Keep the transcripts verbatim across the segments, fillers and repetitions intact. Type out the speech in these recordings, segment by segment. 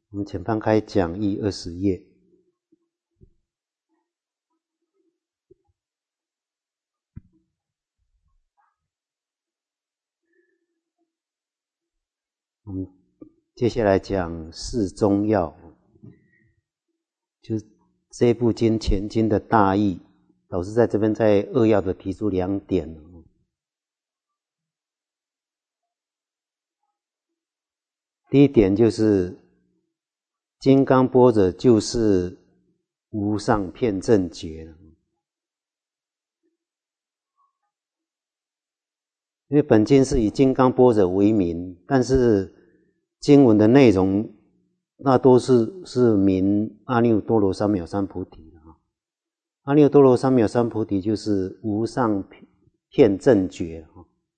我们请翻开讲义二十页。我们接下来讲四中要，就是这部经前经的大意。老师在这边在扼要的提出两点。第一点就是金刚般若就是无上遍正觉，因为本经是以金刚般若为名，但是经文的内容那都是是名阿耨多罗三藐三菩提的。阿耨多罗三藐三菩提就是无上遍正觉。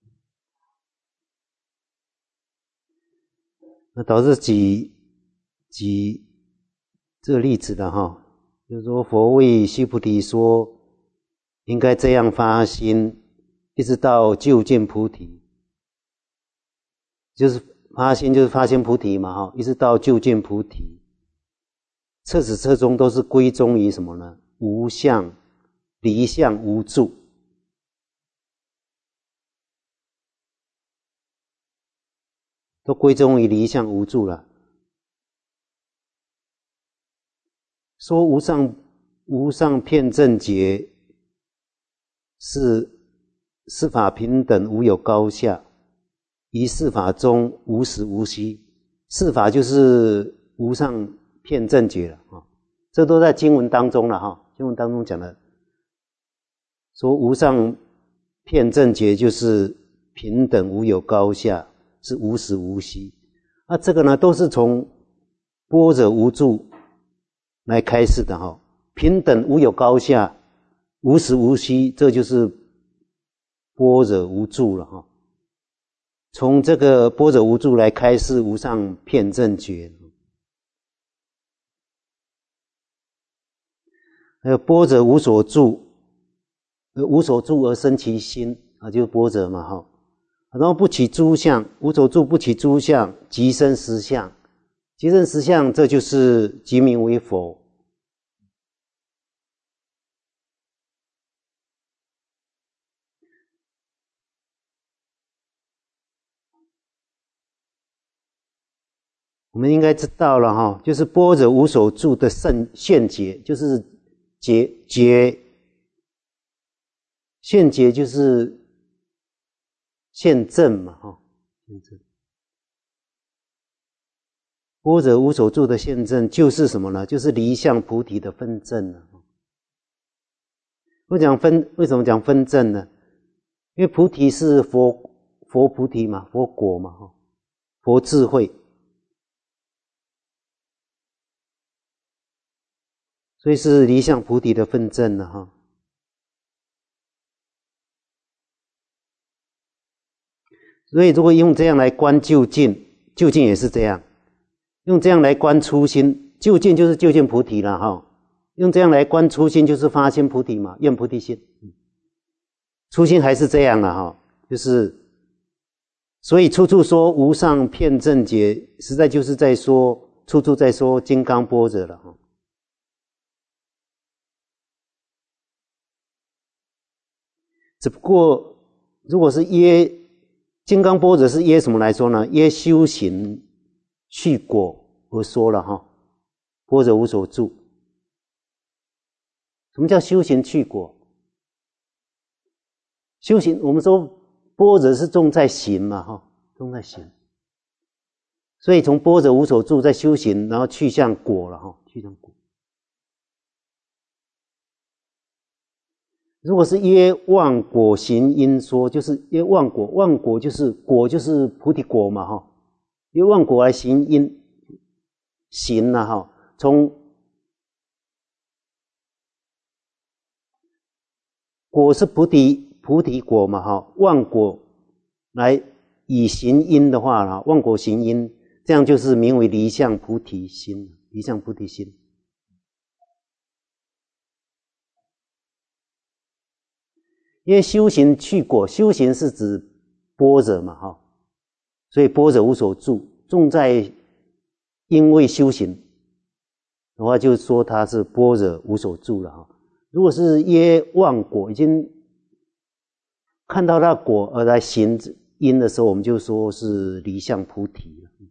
那导致举举这个例子的哈，就是说佛为须菩提说，应该这样发心，一直到究竟菩提，就是发心就是发心菩提嘛哈，一直到究竟菩提，彻始彻终都是归宗于什么呢？无相、离相、无住。都归宗于离相无住了。说无上无上遍正觉是四法平等，无有高下，于四法中无实无虚。四法就是无上遍正觉了啊，这都在经文当中了哈。经文当中讲的，说无上遍正觉就是平等，无有高下。是无实无虚，那这个呢，都是从般若无住来开示的哈。平等无有高下，无实无虚，这就是般若无住了哈。从这个般若无住来开示无上遍正觉，还有般若无所住，无所住而生其心啊，就是般若嘛哈。然后不起诸相，无所住不起诸相，即生实相。即生实相，这就是即名为佛。我们应该知道了哈，就是般若无所住的圣现觉，就是觉觉，现觉就是现证嘛哈，现证。般若无所住的现证就是什么呢？就是离相菩提的分证了。我讲分，为什么讲分证呢？因为菩提是佛佛菩提嘛，佛果嘛哈，佛智慧，所以是离相菩提的分证了哈。所以如果用这样来观究竟，究竟也是这样，用这样来观初心，究竟就是究竟菩提了哈。用这样来观初心就是发心菩提嘛，愿菩提心。初心还是这样了哈，就是所以处处说无上遍正觉，实在就是在说处处在说金刚般若了哈。只不过如果是约金刚般若是约什么来说呢？约修行去果而说了哈。般若无所住。什么叫修行去果？修行我们说般若是重在行嘛哈，重在行。所以从般若无所住在修行，然后去向果了哈，去向果。如果是约妄果行因说，就是约妄果，妄果就是果就是菩提果嘛哈，约妄果来行因行了哈，从果是菩提菩提果嘛哈，妄果来以行因的话啦，妄果行因，这样就是名为离相菩提心，离相菩提心。因为修行去果，修行是指般若嘛哈，所以般若无所住，重在因为修行的话，就说他是般若无所住了哈。如果是耶望果，已经看到那果而来行因的时候，我们就说是离相菩提了。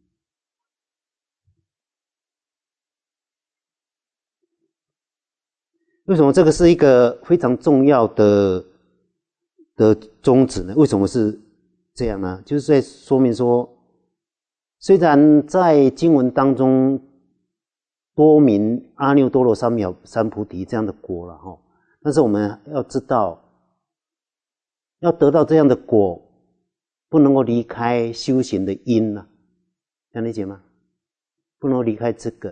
为什么这个是一个非常重要的的宗旨呢？为什么是这样呢？就是在说明说，虽然在经文当中多名阿耨多罗三藐三菩提这样的果了哈，但是我们要知道，要得到这样的果，不能够离开修行的因啊，这样理解吗？不能够离开这个。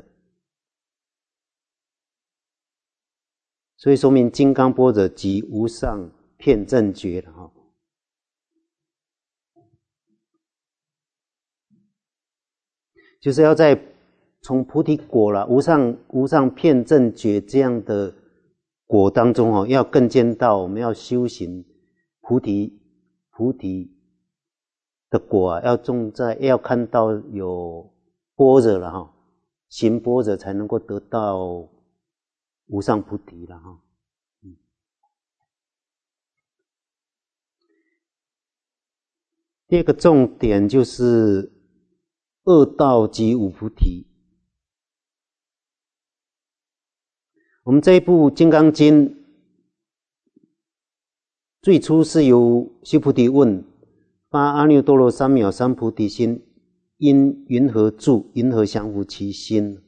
所以说明金刚般若即无上遍正觉了哈。就是要在从菩提果了无上无上遍正觉这样的果当中哦，要更见到我们要修行菩提菩提的果啊，要种在要看到有般若了哈，行般若才能够得到无上菩提了哈。嗯，第二个重点就是二道及五菩提。我们这一部《金刚经》最初是由须菩提问：发阿耨多罗三藐三菩提心，因云何住？云何降伏其心？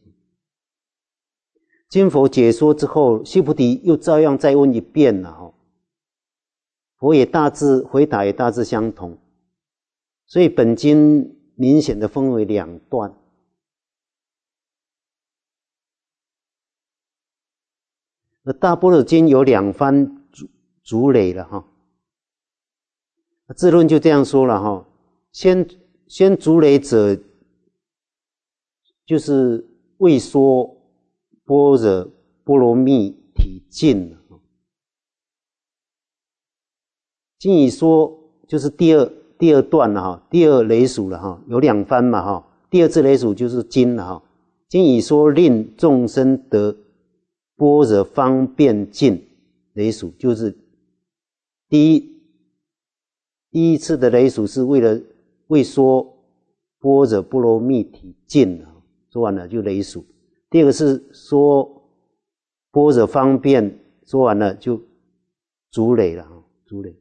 经佛解说之后，须菩提又照样再问一遍了哈。佛也大致回答也大致相同，所以本经明显的分为两段。而大般若经有两番主累了哈。智论就这样说了哈，先先主累者就是未说般若波罗蜜体尽了，今已说就是第二第二段了哈，第二累数了哈，有两番嘛哈，第二次累数就是今了哈，今已说令众生得般若方便尽累数，就是第一第一次的累数是为了为说般若波罗蜜体尽了，说完了就累数。第二个是说般若方便，说完了就足累了，足累。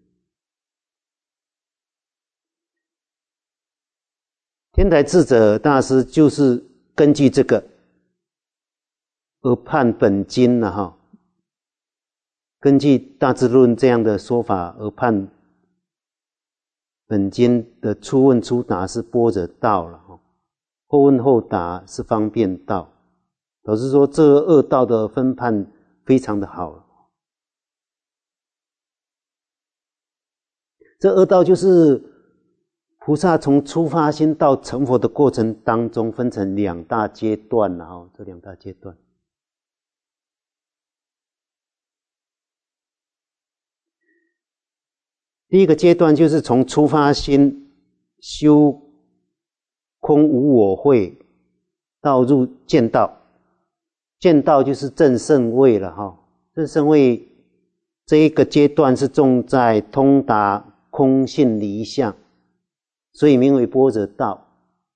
天台智者大师就是根据这个而判本经了哈，根据大智论这样的说法而判本经的初问初答是般若道了哈，后问后答是方便道。老实说，这二道的分判非常的好了。这二道就是菩萨从出发心到成佛的过程当中分成两大阶段了哈，这两大阶段。第一个阶段就是从出发心修空无我慧到入见道。见道就是证圣位了哈，证圣位这一个阶段是重在通达空性离相，所以名为般若道。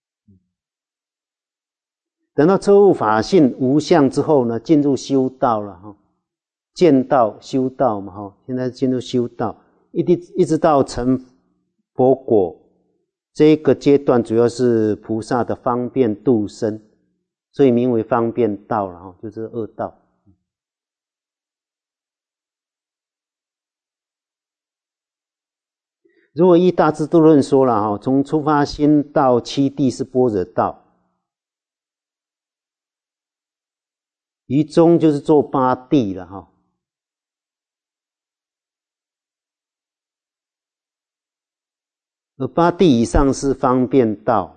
等到彻悟法性无相之后呢，进入修道了哈，见道修道嘛哈，现在进入修道，一直一直到成佛果，这个阶段主要是菩萨的方便度生。所以名为方便道了哈，就是二道。如果依大智度论说了哈，从出发心到七地是般若道，于中就是做八地了哈。而八地以上是方便道。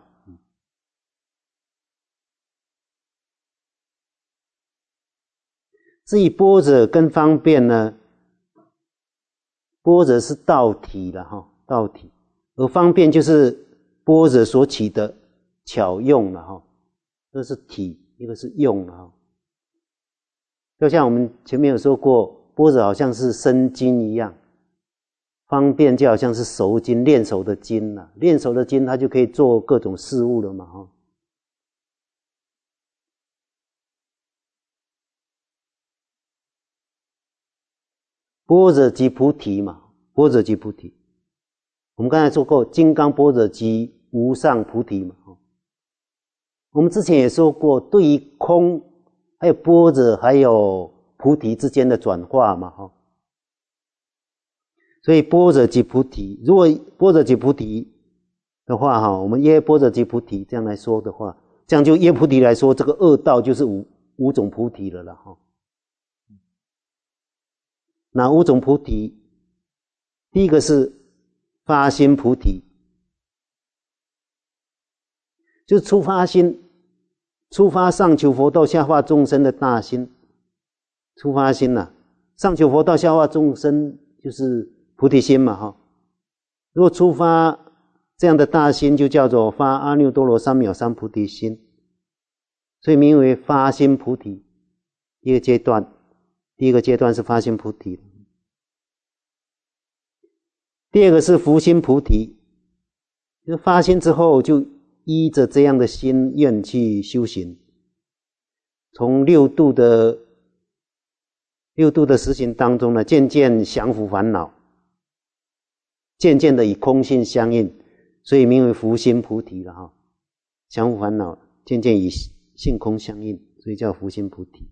至于般若跟方便呢，般若是道体了哈，道体，而方便就是般若所起的巧用了哈。 一个是体，一个是用啊。就像我们前面有说过，般若好像是生筋一样，方便就好像是熟筋，练手的筋啊，练手的筋它就可以做各种事物了嘛哈。般若即菩提嘛，般若即菩提。我们刚才说过，金刚般若即无上菩提嘛。我们之前也说过，对于空，还有般若，还有菩提之间的转化嘛，哈。所以般若即菩提，如果般若即菩提的话，哈，我们耶般若即菩提这样来说的话，这样就耶菩提来说，这个二道就是五五种菩提了啦，哈。哪五种菩提？第一个是发心菩提，就是出发心，出发上求佛道下化众生的大心。出发心啊，上求佛道下化众生就是菩提心嘛，哈。如果出发这样的大心，就叫做发阿耨多罗三藐三菩提心，所以名为发心菩提。第一个阶段，第一个阶段是发心菩提。第二个是伏心菩提，就发心之后就依着这样的心愿去修行，从六度的六度的实行当中呢，渐渐降伏烦恼，渐渐的与空性相应，所以名为伏心菩提了哈。降伏烦恼，渐渐与性空相应，所以叫伏心菩提。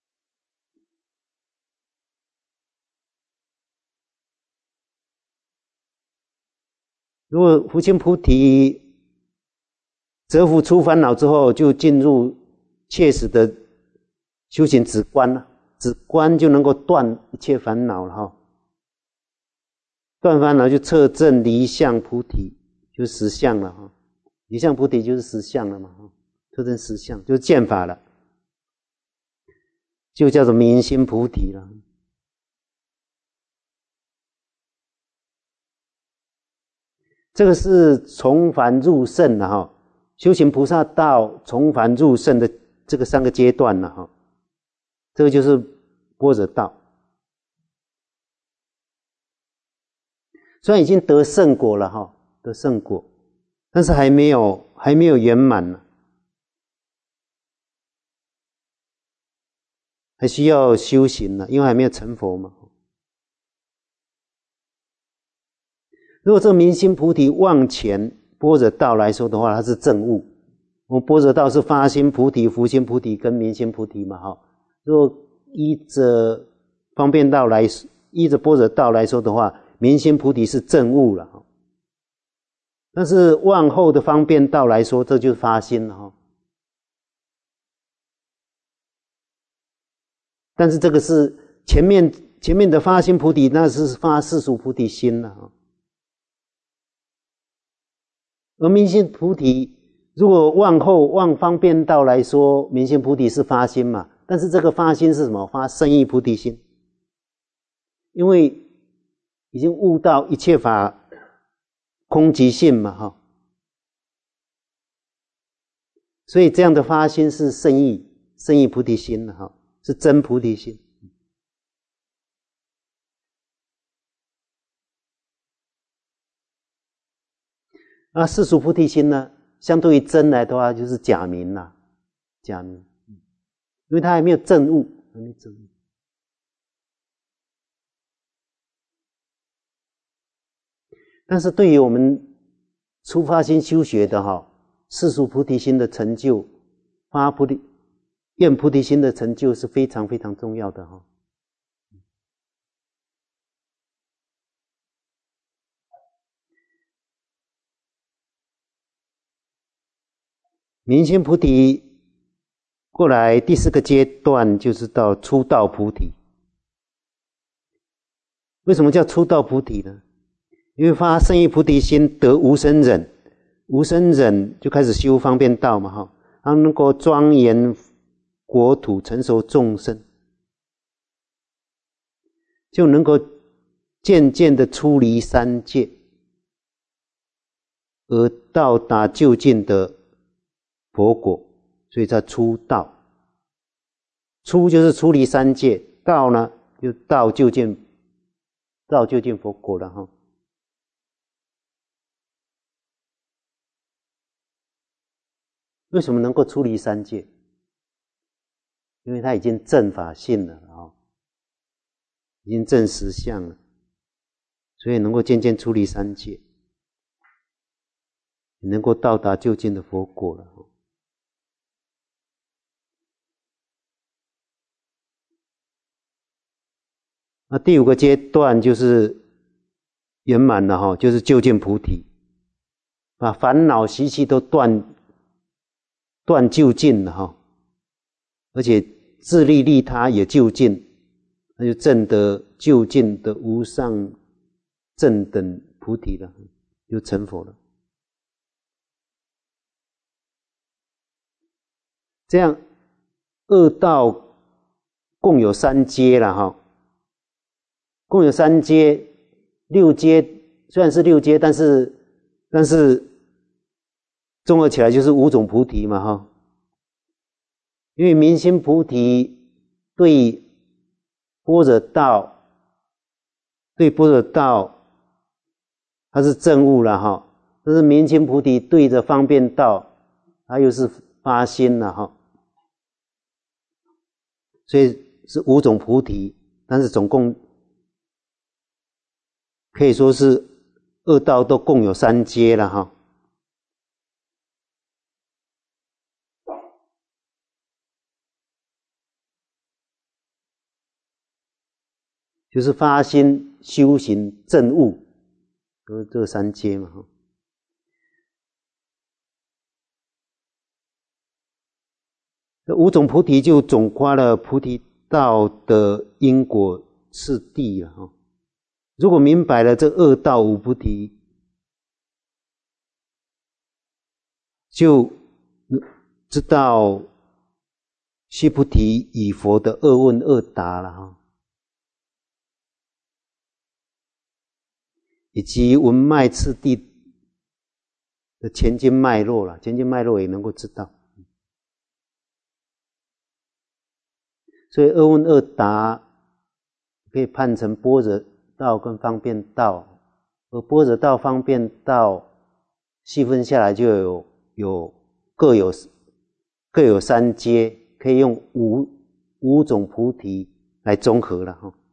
如果伏心菩提折伏出烦恼之后，就进入切实的修行止观了，止观就能够断一切烦恼了哈。断烦恼就测证离相菩提，就是实相了哈。离相菩提就是实相了嘛，测证实相就是见法了，就叫做明心菩提了。这个是从凡入圣了哈，修行菩萨道从凡入圣的这个三个阶段了哈，这个就是般若道。虽然已经得圣果了哈，得圣果，但是还没有还没有圆满呢，还需要修行呢，因为还没有成佛嘛。如果这个明心菩提往前般若道来说的话，它是正悟。我们般若道是发心菩提、伏心菩提跟明心菩提嘛，哈。如果依着方便道来，依着般若道来说的话，明心菩提是正悟了哈。但是往后的方便道来说，这就是发心了哈。但是这个是前面前面的发心菩提，那是发世俗菩提心了哈。而明心菩提，如果往后往方便道来说，明心菩提是发心嘛，但是这个发心是什么？发胜义菩提心，因为已经悟到一切法空即性嘛，哈，所以这样的发心是胜义胜义菩提心了哈，是真菩提心。那世俗菩提心呢，相对于真来的话，就是假名啦，假名，因为它还没有证悟，还没证悟。但是对于我们初发心修学的哈，世俗菩提心的成就，发菩提愿菩提心的成就是非常非常重要的哈。明心菩提过来第四个阶段就是到初道菩提。为什么叫初道菩提呢？因为发胜义菩提心得无生忍，无生忍就开始修方便道嘛哈，它能够庄严国土，成熟众生，就能够渐渐的出离三界，而到达究竟的佛果， 所以叫出道。出就是出离三界，道呢就道究竟，道究竟佛果了哈。为什么能够出离三界？因为他已经证法性了啊，已经证实相了，所以能够渐渐出离三界，能够到达究竟的佛果了。那第五个阶段就是圆满了哈，就是究竟菩提，把烦恼习气都断断究竟了哈，而且自利利他也究竟，那就证得究竟的无上正等菩提了，就成佛了。这样恶道共有三阶了哈。共有三阶，六阶虽然是六阶，但是但是综合起来就是五种菩提嘛哈。因为明心菩提对般若道，对般若道它是证悟了哈，但是明心菩提对着方便道，它又是发心了哈。所以是五种菩提，但是总共可以说是二道都共有三阶了哈。就是发心、修行、证悟，都是这三阶嘛哈。这五种菩提就总括了菩提道的因果次第了哈。如果明白了这二道五菩提，就知道须菩提以佛的二问二答了哈，以及文脉次第的前经脉络了，前经脉络也能够知道。所以二问二答可以判成般若道跟方便道，而般若道、方便道细分下来就有有各有各有三阶，可以用五五种菩提来综合了哈。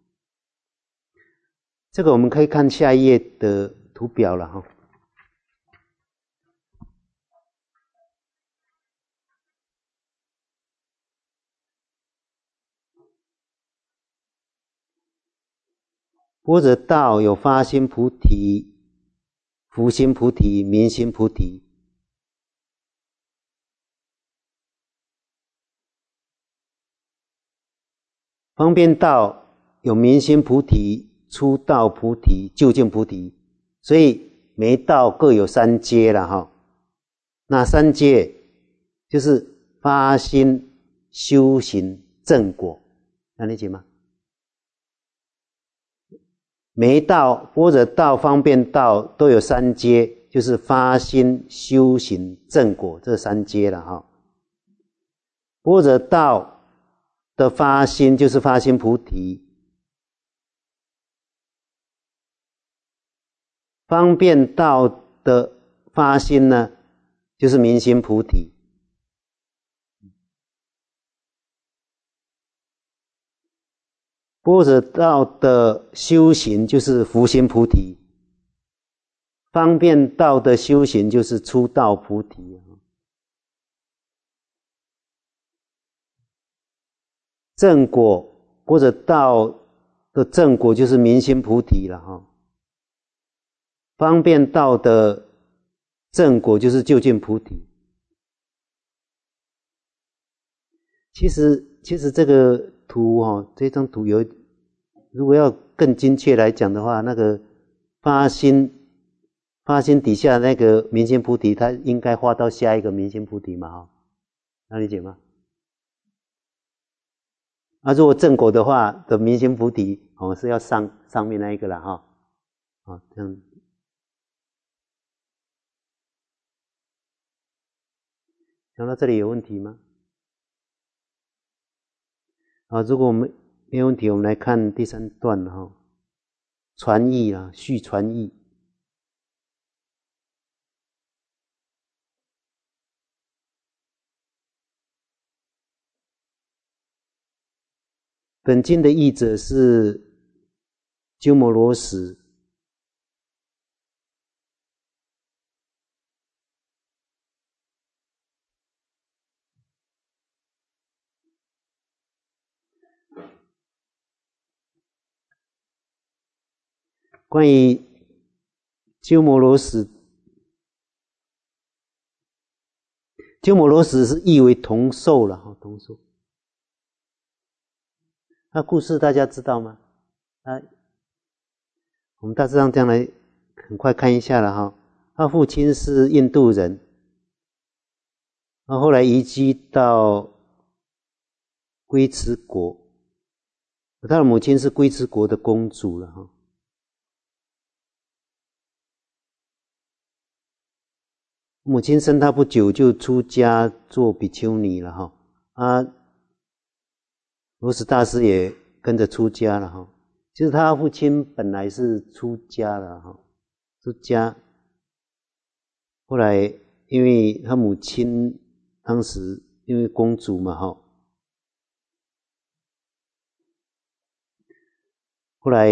这个我们可以看下一页的图表了哈。般若道有发心菩提、福心菩提、明心菩提。方便道有明心菩提、出道菩提、究竟菩提，所以每一道各有三阶了哈。那三阶就是发心、修行、正果，能理解吗？每一道般若道、方便道都有三阶，就是发心、修行、正果这三阶了哈。般若道的发心就是发心菩提，方便道的发心呢，就是明心菩提。般若道的修行就是福心菩提，方便道的修行就是出道菩提。正果，般若道的正果就是明心菩提了哈。方便道的正果就是究竟菩提。其实，其实这个图哈，这张图有，如果要更精确来讲的话，那个发心，发心底下那个明心菩提，它应该画到下一个明心菩提嘛哈，能理解吗？啊，如果正果的话的明心菩提哦是要上上面那一个了哈，啊这样。讲到这里有问题吗？ 啊，如果我们没问题，我们来看第三段哈、哦，传译啊，续传译。本经的译者是鸠摩罗什。关于鸠摩罗什，鸠摩罗什是译为同寿了哈，同寿。那故事大家知道吗？啊，我们大致上这样来很快看一下了哈。他父亲是印度人，他后来移居到龟兹国，他的母亲是龟兹国的公主了哈。母亲生他不久就出家做比丘尼了哈，啊，罗什大师也跟着出家了哈。其实他父亲本来是出家了哈，出家，后来因为他母亲当时因为公主嘛哈，后来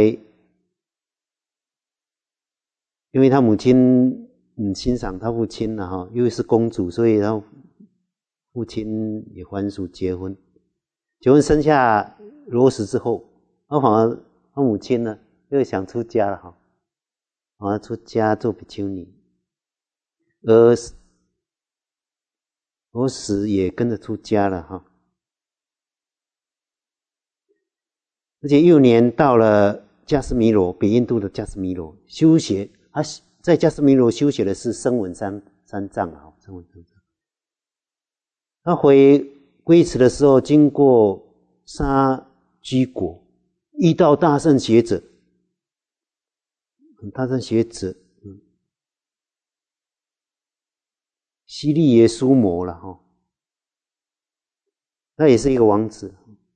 因为他母亲嗯欣赏他父亲了哈，又是公主，所以他父亲也还俗结婚。结婚生下罗什之后，他反而他母亲呢又想出家了哈，反而出家做比丘尼，而罗什也跟着出家了哈。而且幼年到了迦斯弥罗，北印度的迦斯弥罗修学，他在迦斯弥罗修学的是声闻三三藏啊，声闻三藏。他回龟兹的时候，经过沙居国，遇到大圣学者，大圣学者，嗯，悉利耶苏摩了哈，他也是一个王子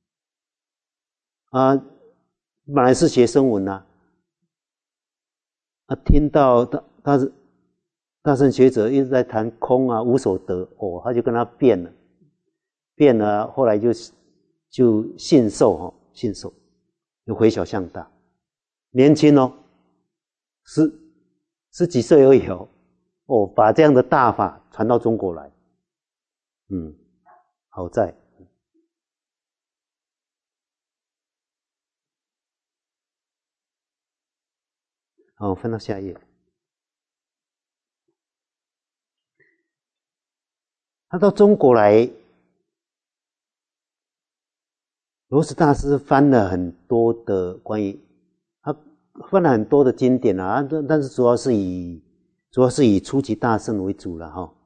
啊，本来是学声闻啊，啊，听到大大大圣学者一直在谈空啊，无所得哦，他就跟他辩了，辩了，后来就就信受哈，信受，就回小向大，年轻哦，十十几岁而已哦，哦，把这样的大法传到中国来，嗯，好在。好，翻到下一页。他到中国来，罗什大师翻了很多的关于他翻了很多的经典啊，但是主要是以主要是以初级大圣为主了哈。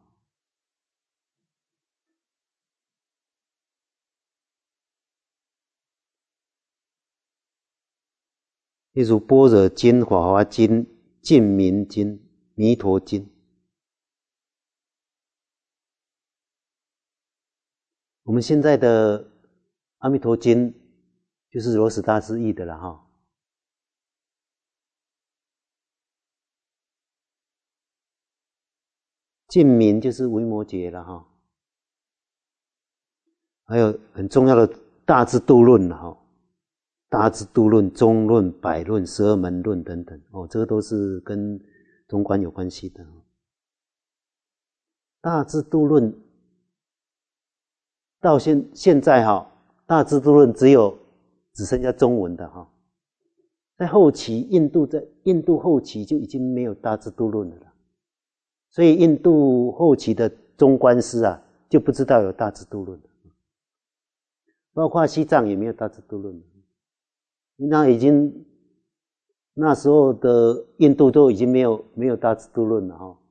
例如《般若经》《法华经》《净明经》《弥陀经》。我们现在的《阿弥陀经》就是罗什大师译的了哈。净明就是维摩诘了哈。还有很重要的《大智度论》了哈。大智度论、中论、百论、十二门论等等，哦，这个都是跟中观有关系的。大智度论到现现在哈，大智度论只有只剩下中文的哈，在后期印度在印度后期就已经没有大智度论了，所以印度后期的中观师啊就不知道有大智度论，包括西藏也没有大智度论。那已经那时候的印度都已经没有没有大智度论了哈。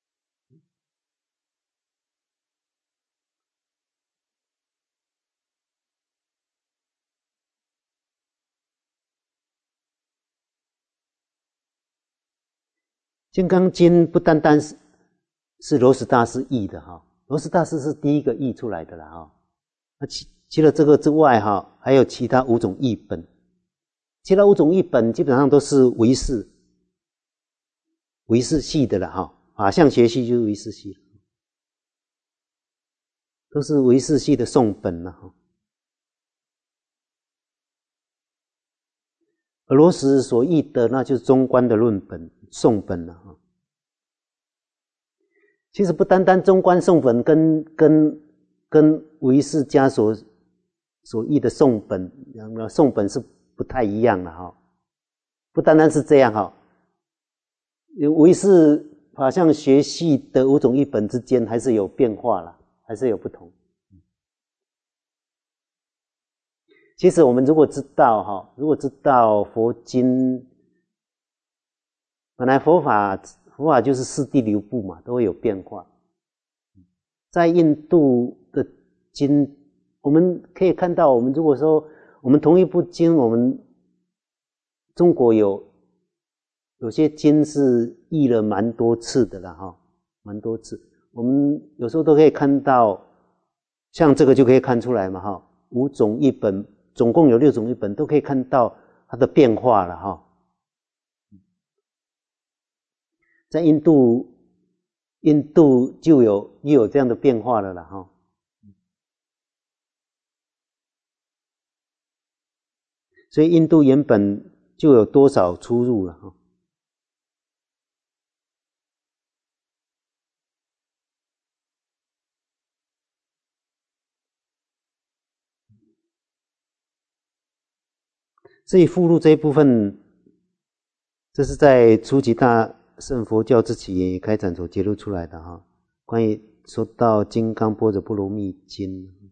金刚经不单单是是罗什大师译的哈，罗什大师是第一个译出来的了哈。 那其除了这个之外哈，还有其他五种译本，其他五种译本基本上都是唯识唯识系的了哈，法相学系就是唯识系，都是唯识系的颂本了哈。俄罗斯所译的那就是中观的论本颂本了哈。其实不单单中观颂本跟跟跟唯识家所所译的颂本，颂本是不太一样的哈。不单单是这样哈，唯识法相学系的五种译本之间还是有变化啦，还是有不同。其实我们如果知道哈，如果知道佛经，本来佛法佛法就是四谛流布嘛，都会有变化。在印度的经，我们可以看到，我们如果说我们同一部经，我们中国有有些经是译了蛮多次的啦哈，蛮多次。我们有时候都可以看到，像这个就可以看出来嘛哈，五种译本。总共有六种译本，都可以看到它的变化了哈。在印度，印度就有又有这样的变化了啦哈。所以印度原本就有多少出入了哈。至于附录这一部分，这是在初级大乘佛教之起源与开展所揭露出来的哈。关于说到《金刚般若波罗蜜经》，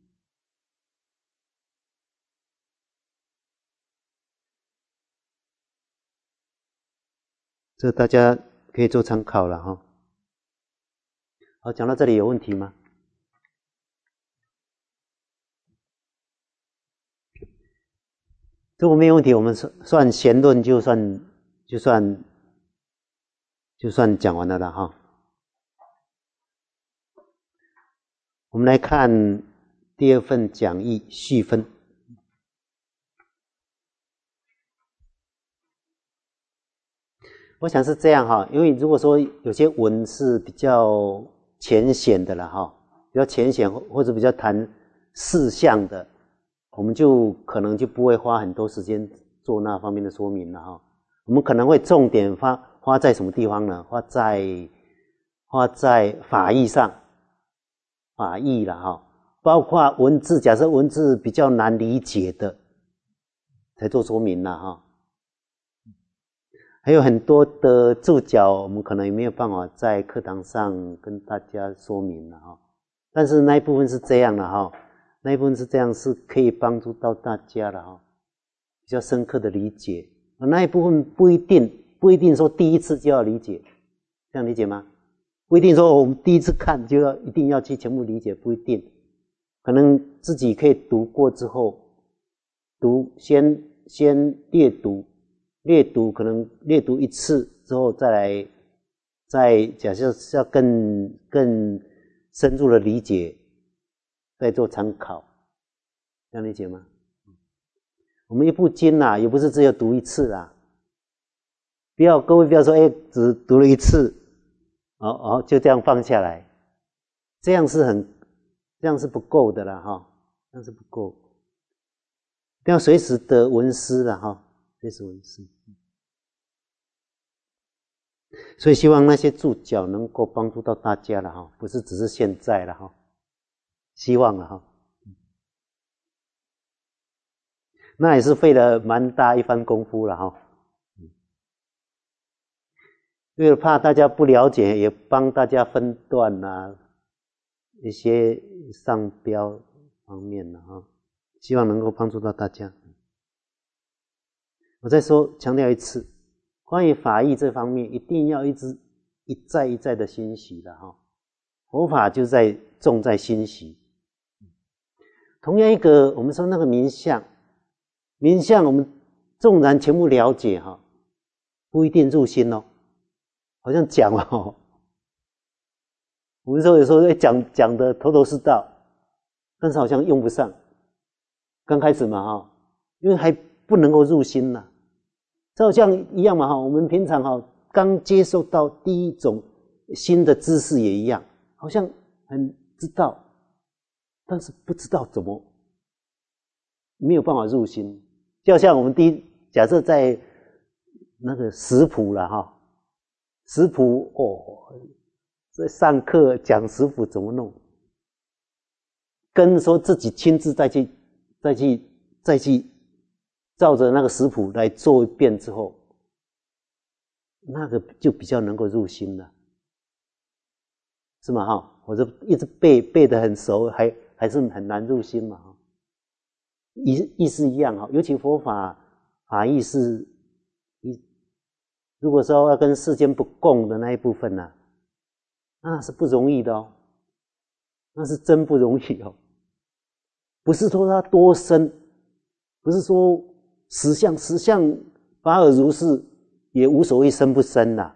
这大家可以做参考了哈。好，讲到这里有问题吗？如果没有问题，我们算弦论就算就算就算讲完了了哈。我们来看第二份讲义序分。我想是这样哈，因为如果说有些文是比较浅显的了哈，比较浅显或者比较谈事项的，我们就可能就不会花很多时间做那方面的说明了哈。我们可能会重点花花在什么地方呢？花在花在法义上，法义了哈，包括文字，假设文字比较难理解的，才做说明了哈。还有很多的注脚，我们可能也没有办法在课堂上跟大家说明了哈。但是那一部分是这样的哈。那一部分是这样，是可以帮助到大家的哈，比较深刻的理解。那一部分不一定不一定说第一次就要理解，这样理解吗？不一定说我们第一次看就要一定要去全部理解，不一定。可能自己可以读过之后，读先先略读，略读可能略读一次之后再来，再假设是要更更深入的理解。再做参考，这样理解吗？我们一部经啊，也不是只有读一次啦。不要各位不要说，哎，只读了一次，哦哦，就这样放下来，这样是很，这样是不够的啦哈，这样是不够，要随时的闻思啦哈，随时闻思。所以希望那些注脚能够帮助到大家了哈，不是只是现在了哈。希望了哈，那也是费了蛮大一番功夫了哈。为了怕大家不了解，也帮大家分段啊，一些商标方面的哈，希望能够帮助到大家。我再说强调一次，关于法义这方面，一定要一直一再一再的欣喜的哈。佛法就在重在欣喜。同样一个，我们说那个名相，名相我们纵然全部了解哈，不一定入心哦。好像讲了哦，我们说有时候讲讲的头头是道， 但是好像用不上。刚开始嘛哈，因为还不能够入心呐。这好像一样嘛哈，我们平常哈刚接受到第一种新的知识也一样，好像很知道，但是不知道怎么，没有办法入心。就像我们第一假设在那个食谱了哈，食谱哦，在上课讲食谱怎么弄，跟说自己亲自再去再去再去照着那个食谱来做一遍之后，那个就比较能够入心了，是吗？哈，我就一直背背得很熟，还还是很难入心嘛。意意思一样哈，尤其佛法法义是，如果说要跟世间不共的那一部分呢、啊，那是不容易的哦，那是真不容易哦。不是说它多深，不是说实相实相法尔如是，也无所谓深不深啦、啊。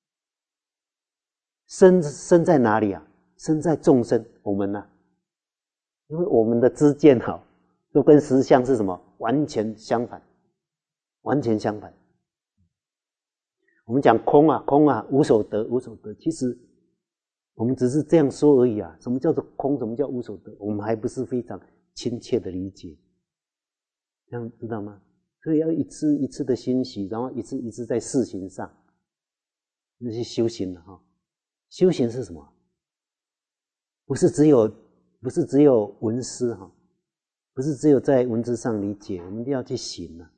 深深在哪里啊？深在众生，我们呢、啊？因为我们的知见好，都跟实相是什么？完全相反，完全相反。我们讲空啊，空啊，无所得，无所得。其实我们只是这样说而已啊。什么叫做空？什么叫无所得？我们还不是非常亲切的理解，这样知道吗？所以要一次一次的欣喜，然后一次一次在事行上，那些修行了哈。修行是什么？不是只有不是只有文思哈，不是只有在文字上理解，我们一定要去行啊。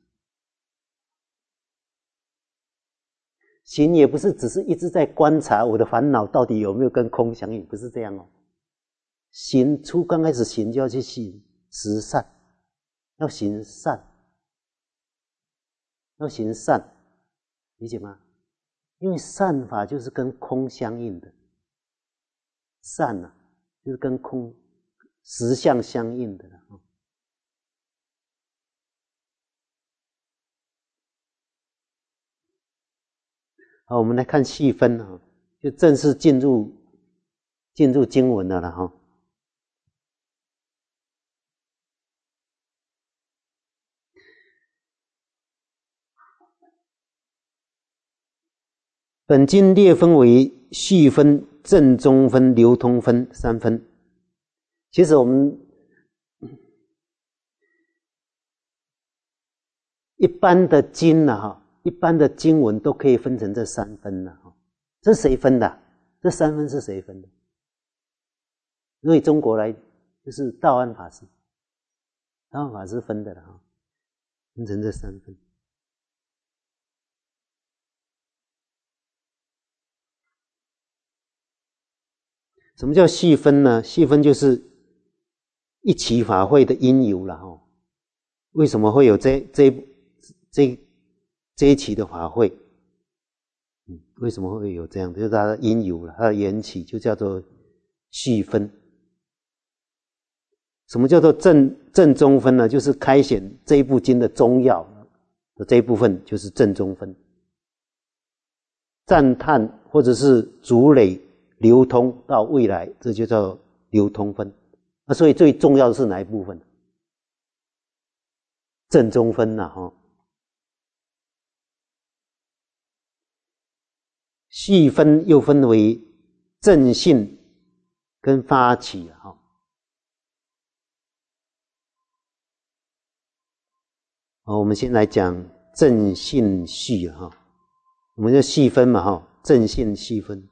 行也不是只是一直在观察我的烦恼到底有没有跟空相应，不是这样哦。行初刚开始行就要去行十善，要行善，要行善，理解吗？因为善法就是跟空相应的，善啊，就是跟空实相相应的了。好，我们来看细分啊，就正式进入进入经文了了哈。本经列分为细分、正中分、流通分三分。其实我们一般的经呢哈。一般的经文都可以分成这三分了哈，这是谁分的？这三分是谁分的？因为中国来就是道安法师，道安法师分的了哈，分成这三分。什么叫细分呢？细分就是一期法会的因由了哈。为什么会有这这这这一期的法会？嗯，为什么会有这样？就是它的因由了，它的缘起就叫做细分。什么叫做正正中分呢？就是开显这一部经的中要的这一部分，就是正中分。赞叹或者是主累流通到未来，这就叫流通分。那所以最重要的是哪一部分？正中分呐、啊，哈。细分又分为正信跟发起哈。好，我们先来讲正信细哈，我们就细分嘛哈，正信细分。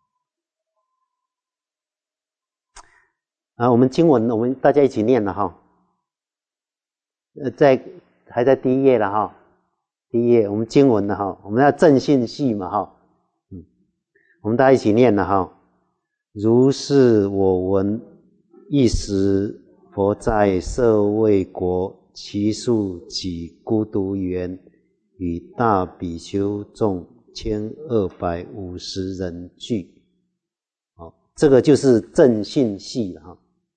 啊，我们经文我们大家一起念了哈。呃，在还在第一页了哈，第一页我们经文了哈，我们要正信细嘛哈。我们大家一起念了哈。如是我闻，一时佛在舍卫国，其数己孤独园，与大比丘众千二百五十人聚。好，这个就是正信系了哈。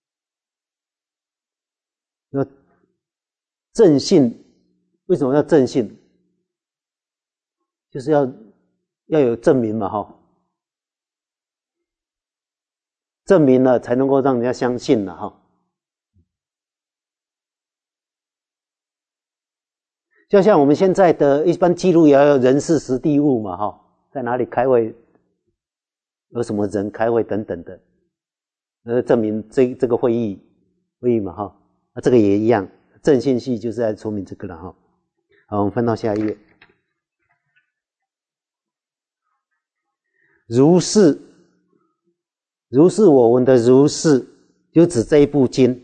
那正信为什么要正信？就是要要有证明嘛哈。证明了才能够让人家相信了哈。 就像我们现在的一般记录也要有人事时地物嘛，哈，在哪里开会，有什么人开会等等的，呃，证明这这个会议会议嘛，哈，那这个也一样，正信系就是在说明这个了，哈。好，我们翻到下一页。如是，如是我闻的如是，就指这一部经。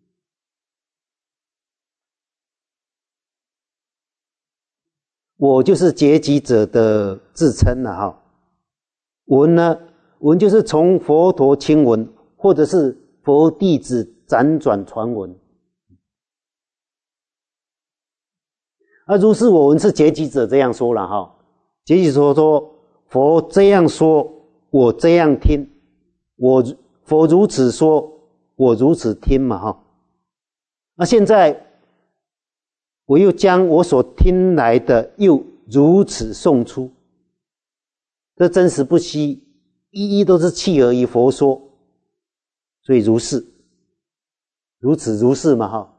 我就是结集者的自称了哈。闻呢，闻就是从佛陀亲闻，或者是佛弟子辗转传闻。啊，如是我闻是结集者这样说了哈。结集者说，佛这样说，我这样听，我佛如此说，我如此听嘛哈。那现在我又将我所听来的又如此诵出，这真实不虚，一一都是契合于佛说，所以如是，如此如是嘛哈。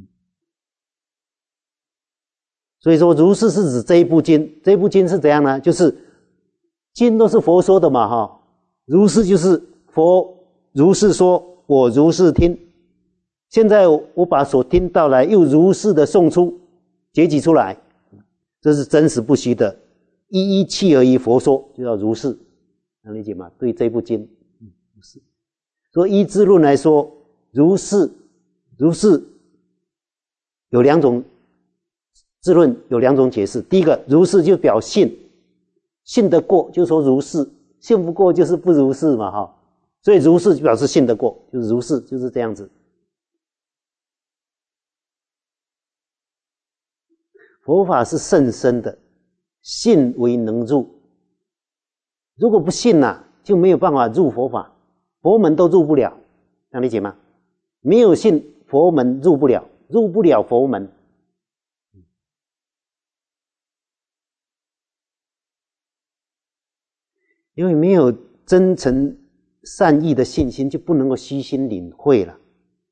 所以说如是是指这一部经，这一部经是怎样呢？就是经都是佛说的嘛哈，如是就是佛如是说，我如是听。现在我把所听到来又如是的诵出，结集出来，这是真实不虚的，一一契合于佛说，就叫如是，能理解吗？对这部经，嗯，如是。所以依智论来说，如是，如是有两种，智论有两种解释。第一个，如是就表信，信得过就说如是，信不过就是不如是嘛哈。所以如是就表示信得过，就是如是就是这样子。佛法是甚深的，信为能入。如果不信啊，就没有办法入佛法，佛门都入不了，这样理解吗？没有信，佛门入不了，入不了佛门。因为没有真诚善意的信心，就不能够虚心领会了。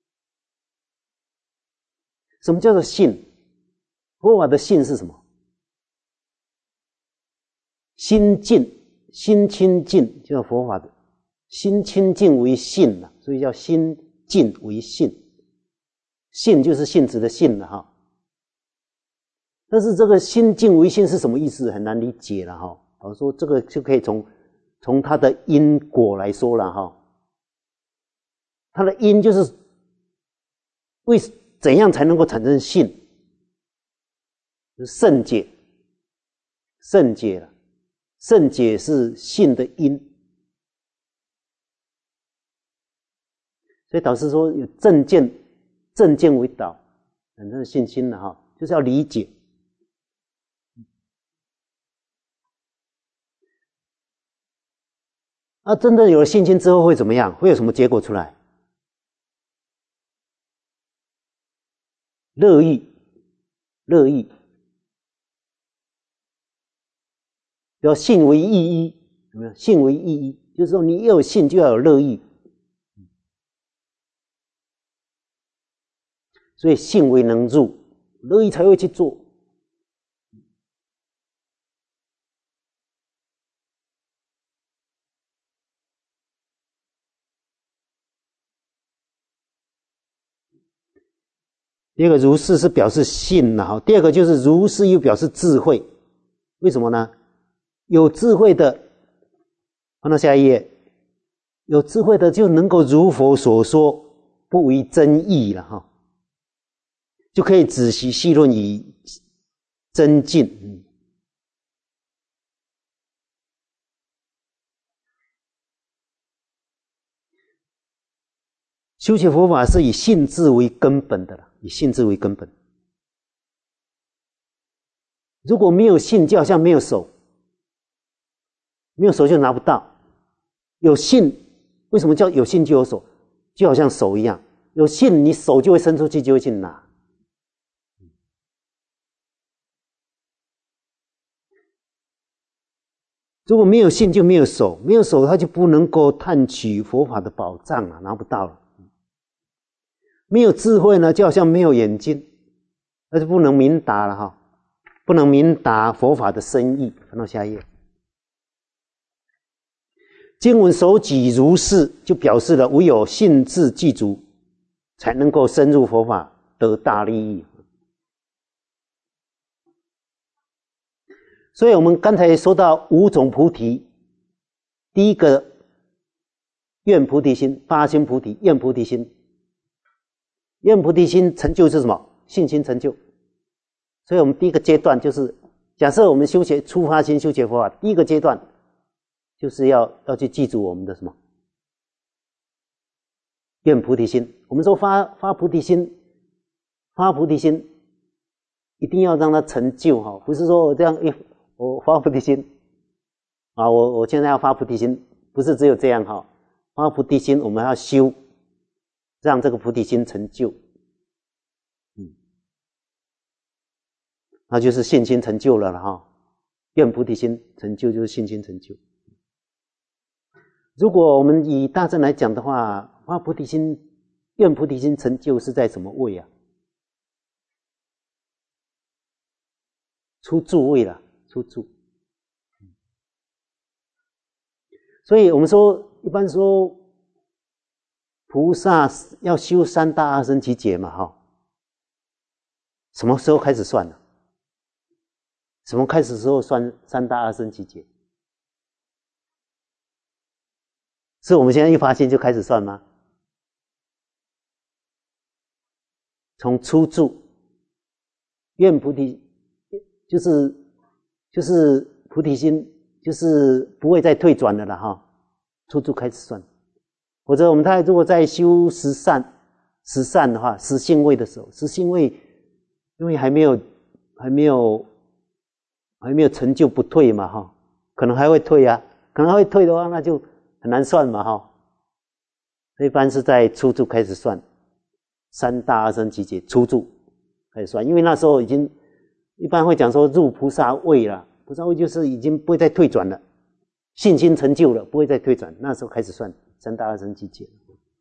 什么叫做信？佛法的信是什么？心净，心清净，就叫佛法的心清净为信了，所以叫心净为信。信就是性质的信了哈。但是这个心净为信是什么意思？很难理解了哈。我说这个就可以从从它的因果来说了哈。它的因就是为怎样才能够产生信？圣解，圣解了，圣解是信的因，所以导师说有正见，正见为导，产生信心了哈，就是要理解。啊，真的有了信心之后会怎么样？会有什么结果出来？乐意，乐意。要信为意义，有没有？信为意义，就是说你要有信就要有乐意，所以信为能入，乐意才会去做。第二个如是是表示信了哈，第二个就是如是又表示智慧，为什么呢？有智慧的，看到下一页，有智慧的就能够如佛所说，不为真义了哈，就可以仔细细论以增进。嗯，修学佛法是以信智为根本的了，以信智为根本。如果没有信，就好像没有手。没有手就拿不到，有信，为什么叫有信就有手？就好像手一样，有信你手就会伸出去，就会去拿。如果没有信就没有手，没有手他就不能够探取佛法的宝藏了，拿不到了。没有智慧呢，就好像没有眼睛，那就不能明达了哈。 不能明达佛法的深意。翻到下一页。经文所举如是，就表示了唯有信智具足，才能够深入佛法，得大利益。所以我们刚才说到五种菩提，第一个愿菩提心，发心菩提，愿菩提心。愿菩提心成就是什么？信心成就。所以我们第一个阶段就是，假设我们修学初发心修学佛法，第一个阶段就是要要去记住我们的什么？愿菩提心。我们说发发菩提心，发菩提心一定要让它成就哈，不是说我这样一我发菩提心啊，我我现在要发菩提心，不是只有这样哈。发菩提心，我们要修，让这个菩提心成就，嗯，那就是信心成就了了哈。愿菩提心成就就是信心成就。如果我们以大乘来讲的话，发菩提心、愿菩提心成就是在什么位啊？初住位了，初住。所以我们说，一般说菩萨要修三大阿僧祇劫嘛，哈，什么时候开始算呢？什么开始时候算三大阿僧祇劫？是我们现在一发心就开始算吗？从初住愿菩提，就是就是菩提心，就是不会再退转了啦哈。初住开始算，或者我们在如果在修十善十善的话，十信位的时候，十信位因为还没有还没有还没有成就不退嘛哈，可能还会退啊，可能还会退的话，那就很难算嘛哈。一般是在初住开始算，三大阿僧祇劫初住开始算，因为那时候已经一般会讲说入菩萨位了，菩萨位就是已经不会再退转了，信心成就了，不会再退转，那时候开始算三大阿僧祇劫。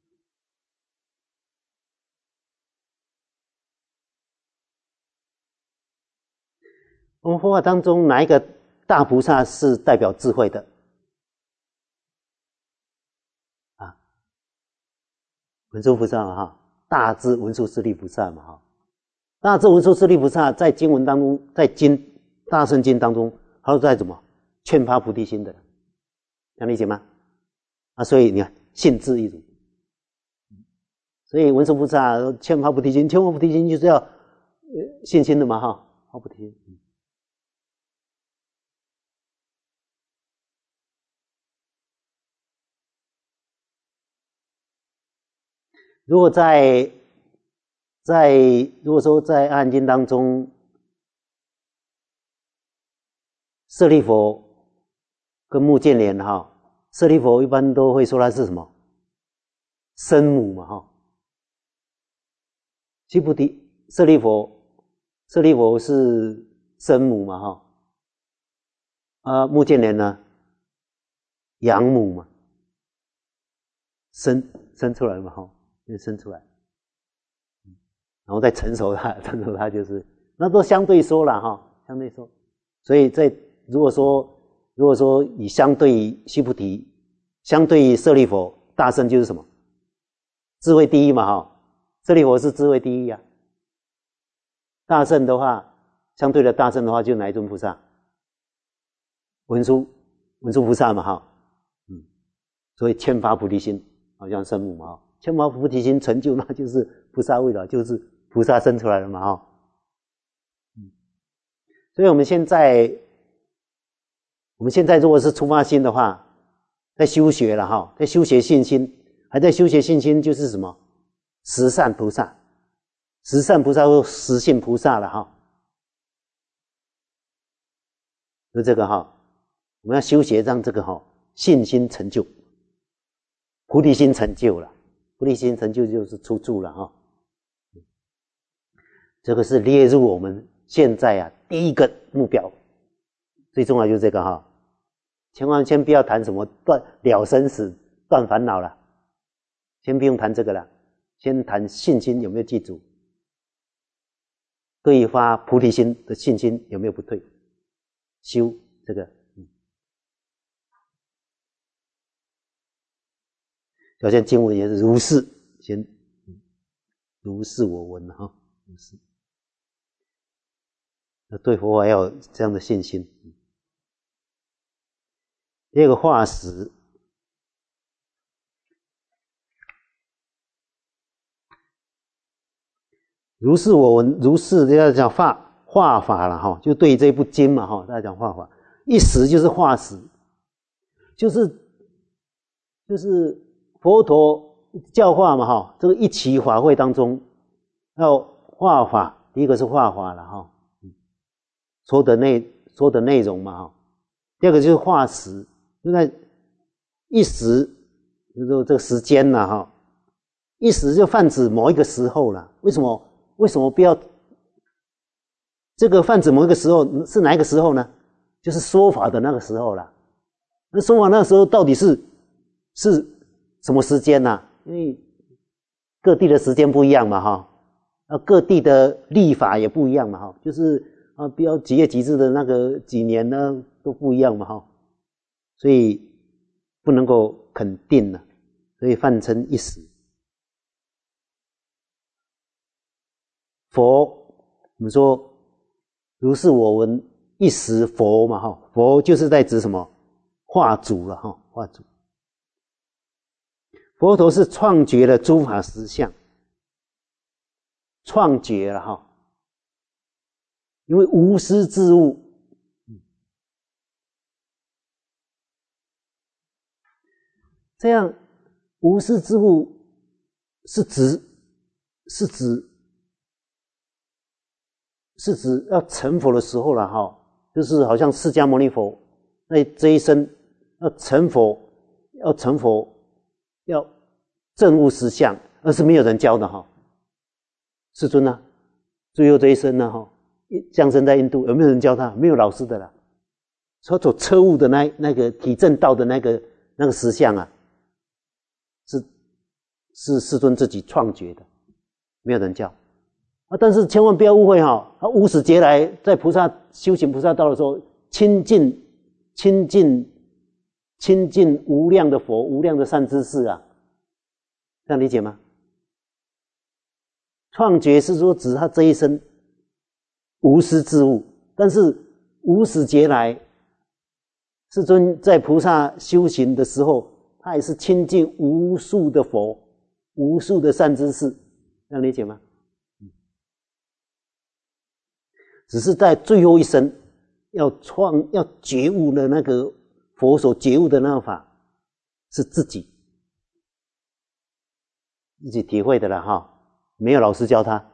我们佛法当中哪一个大菩萨是代表智慧的？啊，文殊菩萨嘛哈，大智文殊师利菩萨嘛哈，大智文殊师利菩萨在经文当中，在经大乘经当中，他都在怎么劝发菩提心的，能理解吗？啊，所以你看信智一如，所以文殊菩萨劝发菩提心，劝发菩提心就是要呃信心的嘛哈，发菩提心。如果在在如果说在《阿含经》当中，舍利弗跟目犍连哈，舍利弗一般都会说他是什么生母嘛哈，须菩提舍利弗舍利弗是生母嘛哈，啊目犍连呢养母嘛，生生出来嘛哈。就生出来，然后再成熟它，成熟它就是那都相对说了哈，相对说，所以在如果说如果说以相对于须菩提，相对于舍利弗，大乘就是什么？智慧第一嘛哈，舍利弗是智慧第一啊。大乘的话，相对的大乘的话，就哪一尊菩萨？文殊文殊菩萨嘛哈，嗯，所以劝发菩提心，好像圣母嘛哈。劝发菩提心成就，那就是菩萨位了，就是菩萨生出来了嘛哈。嗯，所以我们现在，我们现在如果是初发心的话，在修学了哈，在修学信心，还在修学信心，就是什么十善菩萨，十善菩萨或十信菩萨了哈。就这个哈，我们要修学让这个哈信心成就，菩提心成就了。菩提心成就就是初住了哈，这个是列入我们现在啊第一个目标，最重要就是这个哈，千万先不要谈什么断了生死、断烦恼了，先不用谈这个了，先谈信心有没有记住。 对发菩提心的信心有没有不对？修这个，嗯，表现经文也是如是，先如是我闻哈，如是。那对佛法要有这样的信心。第二个化实，如是我闻，如是要讲化化法了哈，就对这部经嘛哈，大家讲化法，一实就是化实，就是就是佛陀教化嘛哈，这个一期法会当中要化法，第一个是化法了哈，说的内说的内容嘛哈，第二个就是化实，就在一时，就是说这个时间啦哈，一时就泛指某一个时候了。为什么？为什么不要这个泛指某一个时候？是哪一个时候呢？就是说法的那个时候了。那说法那个时候到底是是什么时间呢？因为各地的时间不一样嘛哈，啊各地的历法也不一样嘛哈，就是啊不要几月几日的那个几年呢都不一样嘛哈，所以不能够肯定了，所以泛称一时。佛，我们说如是我闻一时佛嘛哈，佛就是在指什么？化主了哈，化主。佛陀是创觉了诸法实相，创觉了哈，因为无师自悟。这样无师自悟是指是指是指要成佛的时候了哈，就是好像释迦牟尼佛那这一生要成佛，要成佛，要证悟实相，而是没有人教的哈。世尊啊，最后这一生呢哈，降生在印度，有没有人教他？没有老师的啦。所走彻悟的那那个体证道的那个那个实相啊，是是世尊自己创觉的，没有人教。啊，但是千万不要误会哈，啊，无始劫来在菩萨修行菩萨道的时候，亲近亲近亲近无量的佛，无量的善知识啊，这样理解吗？创觉是说指他这一生无师自悟，但是无始劫来，世尊在菩萨修行的时候，他也是亲近无数的佛，无数的善知识，这样理解吗？只是在最后一生要创要觉悟的那个佛所觉悟的那个法，是自己自己体会的了哈，没有老师教他。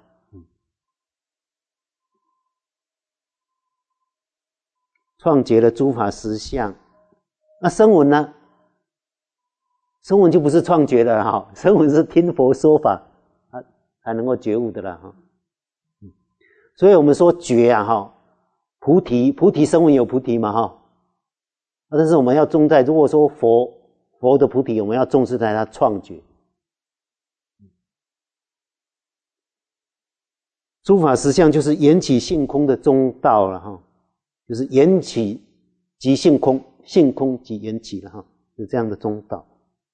创觉了诸法实相，那声闻呢？声闻就不是创觉了哈，声闻是听佛说法，啊才能够觉悟的了哈。所以我们说觉啊哈，菩提菩提声闻有菩提嘛哈，但是我们要重在，如果说佛佛的菩提，我们要重视在他创觉。诸法实相就是缘起性空的中道了哈，就是缘起即性空，性空即缘起了哈，是这样的中道。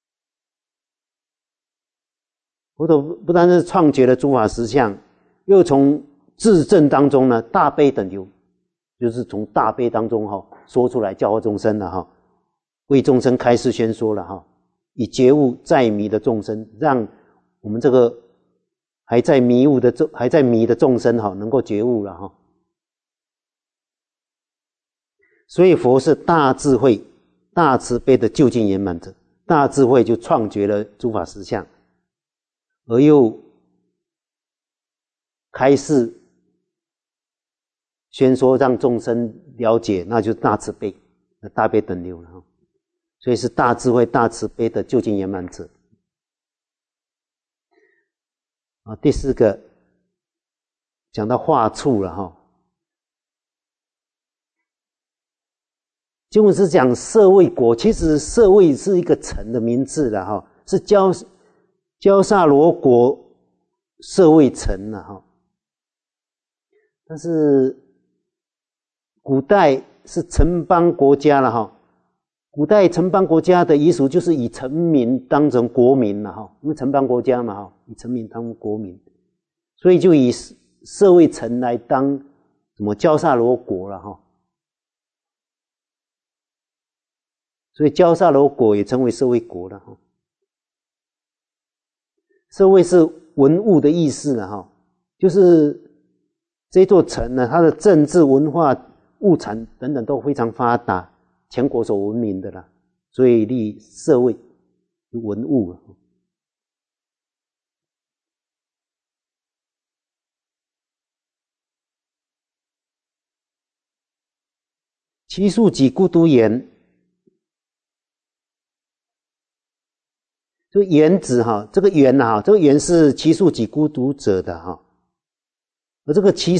佛陀不单是创觉了诸法实相，又从自证当中呢，大悲等流，就是从大悲当中哈说出来教化众生了哈，为众生开示宣说了哈，以觉悟在迷的众生，让我们这个还在迷雾的众还在迷的众生哈能够觉悟了哈。所以佛是大智慧、大慈悲的究竟圆满者，大智慧就创觉了诸法实相，而又开示宣说让众生了解，那就是大慈悲，大悲等流了哈。所以是大智慧、大慈悲的究竟圆满者。啊，第四个讲到化处了哈。经文是讲舍卫国，其实舍卫是一个城的名字了哈，是焦焦萨罗国舍卫城了哈。 但是古代是城邦国家了哈，古代城邦国家的遗俗就是以臣民当成国民了哈，因为城邦国家嘛哈，以臣民当国民，所以就以舍卫城来当什么交萨罗国了哈，所以交萨罗国也称为舍卫国了哈。舍卫是文物的意思了哈，就是这座城呢，它的政治、文化、物产等等都非常发达，全国所闻名的啦，所以立舍卫文物。七宿己孤独言，就言子哈，这个言哈，这个言是七宿己孤独者的哈，而这个七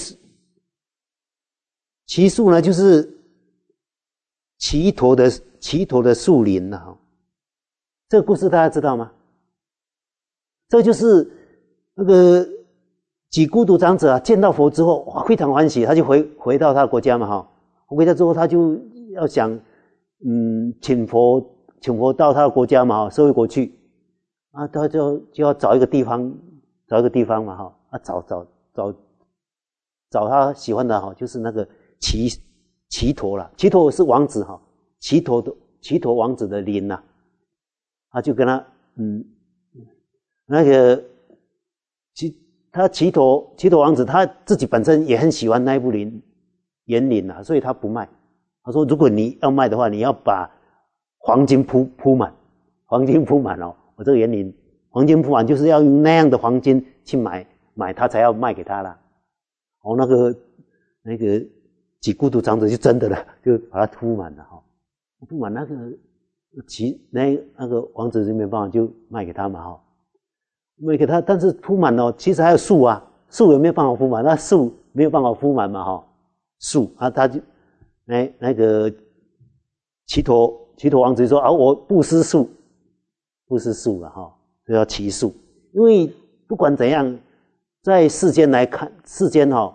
七宿呢，就是齐陀的齐陀的树林了哈。这个故事大家知道吗？这就是那个己孤独长者啊，见到佛之后哇，非常欢喜，他就回回到他的国家嘛哈。回家之后，他就要想，嗯，请佛请佛到他的国家嘛哈，舍卫国去。啊，他就就要找一个地方，找一个地方嘛，哈，啊，找找找找他喜欢的哈，就是那个齐齐陀啦，齐陀是王子哈，齐陀的齐陀王子的林呐，他就跟他，嗯，那个齐他齐陀齐陀王子他自己本身也很喜欢那一部林园林啊，所以他不卖。他说，如果你要卖的话，你要把黄金铺铺满，黄金铺满哦。我这个园林黄金铺满，就是要用那样的黄金去买买，他才要卖给他啦。哦，那个那个己孤独长者就真的了，就把它铺满了哈，铺满那个其那那个王子就没办法，就卖给他嘛哈，卖给他，但是铺满了，其实还有树啊，树有没有办法铺满？那树没有办法铺满嘛哈，树啊，他就那那个齐陀齐陀王子就说啊，我布施树。不是树了哈，就叫齐树。因为不管怎样，在世间来看，世间哈，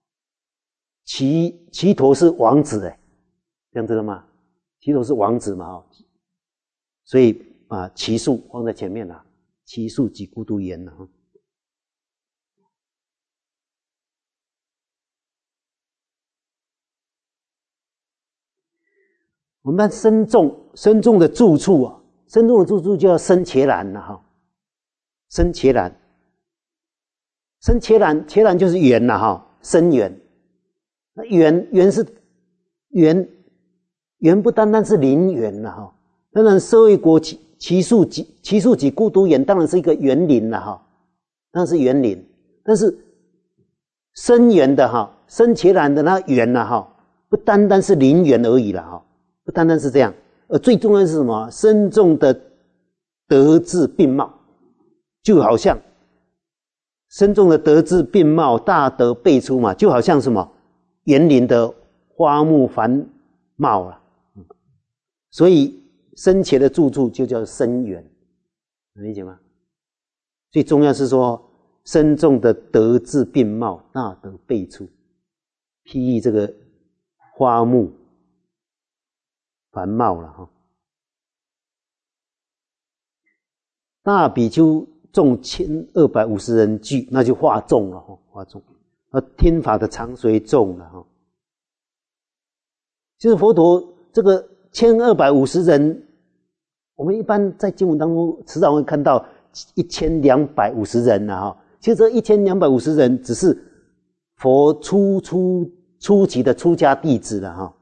齐齐陀是王子哎，这样知道吗？齐陀是王子嘛哈，所以把齐树放在前面了，齐树己孤独言了哈。我们身众身众的住处啊。身众的住处叫生伽蓝了哈，生伽蓝，生伽蓝，伽蓝就是园了哈，生园。那园园是园，园不单单是林园了哈，当然舍卫国齐齐宿己齐宿己孤独园当然是一个园林了哈，当然是园林，但是生园的哈，生伽蓝的那园了哈，不单单是林园而已了哈，不单单是这样。而最重要的是什么？身众的德智并茂，就好像身众的德智并茂，大德辈出嘛，就好像什么园林的花木繁茂了。所以生前的住处就叫生园，能理解吗？最重要是说身众的德智并茂，大德辈出，譬喻这个花木繁茂了哈。大比丘众千二百五十人聚，那就化众了哈，化众。而听法的常随众了哈。就是佛陀这个千二百五十人，我们一般在经文当中时常会看到一千两百五十人了哈。其实这一千两百五十人只是佛初初初期的出家弟子了哈。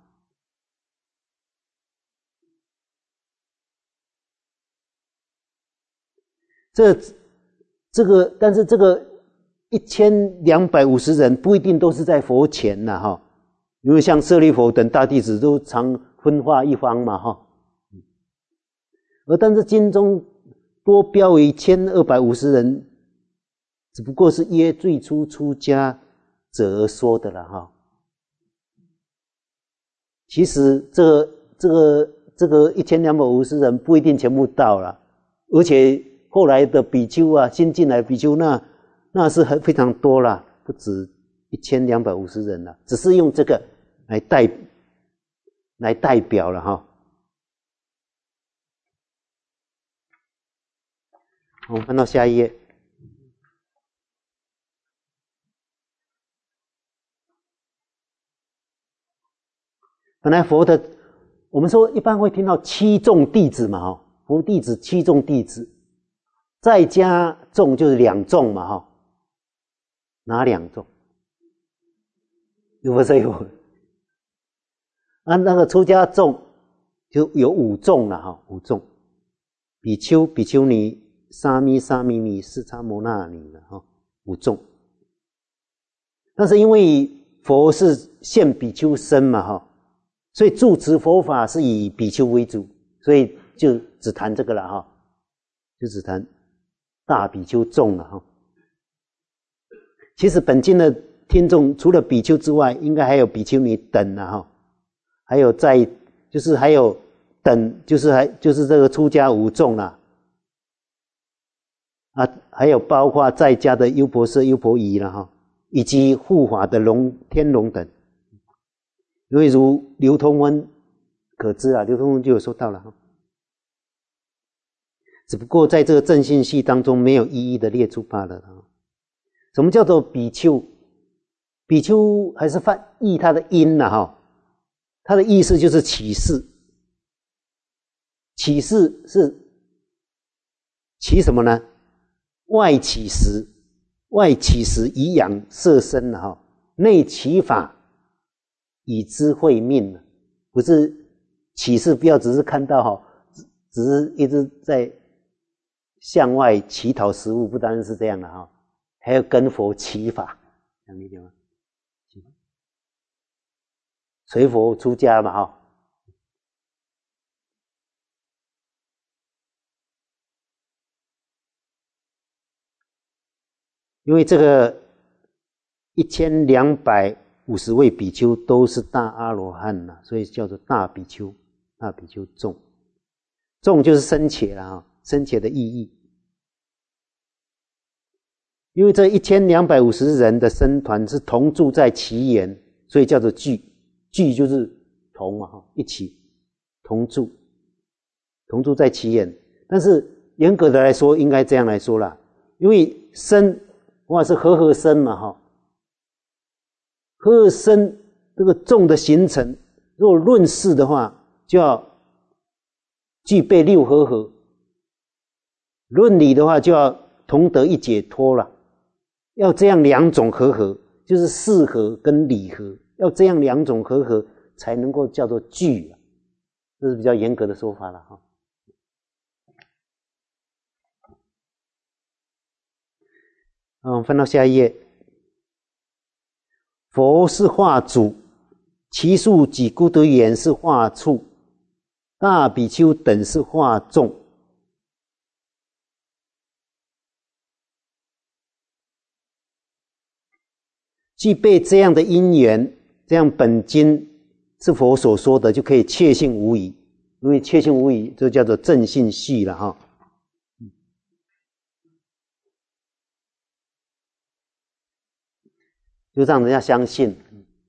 这这个，但是这个一千两百五十人不一定都是在佛前呐哈，因为像舍利弗等大弟子都常分化一方嘛哈。而但是经中多标为千二百五十人，只不过是约最初出家者而说的了哈。其实这个这个这个一千两百五十人不一定全部到了，而且后来的比丘啊，新进来的比丘那那是很非常多啦，不止一一千两百五十人了，只是用这个来代来代表了哈。我们翻到下一页。本来佛的，我们说一般会听到七众弟子嘛，哈，佛弟子七众弟子，在家众就是两众嘛，哈，哪两众？有不是有？啊，那个出家众就有五众了哈，五众，比丘、比丘尼、沙弥、沙弥尼、释迦牟那尼了哈，五众。但是因为佛是现比丘身嘛，哈。所以住持佛法是以比丘为主，所以就只谈这个了哈，就只谈大比丘众了哈。其实本经的听众除了比丘之外，应该还有比丘尼等了哈，还有在就是还有等，就是还就是这个出家五众啦，啊，还有包括在家的优婆塞、优婆夷了哈，以及护法的龙天龙等。因为如流通温可知啊，流通温就有说到了哈。只不过在这个正信系当中没有一一的列出罢了啊。什么叫做比丘？比丘还是翻译它的音呐哈，它的意思就是起誓。起誓是起什么呢？外起食，外起食以养色身了哈，内起法以知慧命，不是起誓，不要只是看到哈，只是一直在向外乞讨食物，不单单是这样的哈，还要跟佛祈法，这样理解吗？随佛出家嘛哈。因为这个一千两百五十位比丘都是大阿罗汉了，所以叫做大比丘，大比丘众。众就是僧伽了啊，僧伽的意义。因为这一千两百五十人的僧团是同住在其岩，所以叫做聚。聚就是同嘛，一起同住，同住在其岩。但是严格的来说，应该这样来说啦，因为僧或者是和合僧嘛，哈，和合僧这个众的形成，如果论事的话，就要具备六和合；论理的话，就要同得一解脱了。要这样两种和合，就是事合跟理合，要这样两种和合才能够叫做具，这是比较严格的说法了哈。嗯，翻到下一页。佛是化主，其数及孤独言是化处，大比丘等是化众。具备这样的因缘，这样本经是佛所说的，就可以确信无疑。因为确信无疑，就叫做正信系了哈。就让人家相信。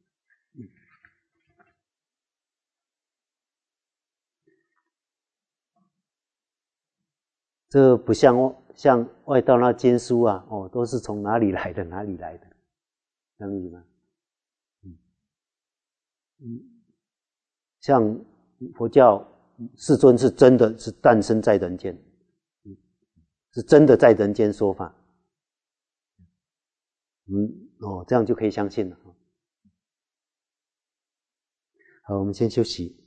这不像像外道那经书啊，哦，都是从哪里来的哪里来的，能理解吗？嗯嗯，像佛教世尊是真的是诞生在人间，嗯，是真的在人间说法。嗯，哦，这样就可以相信了。好，我们先休息。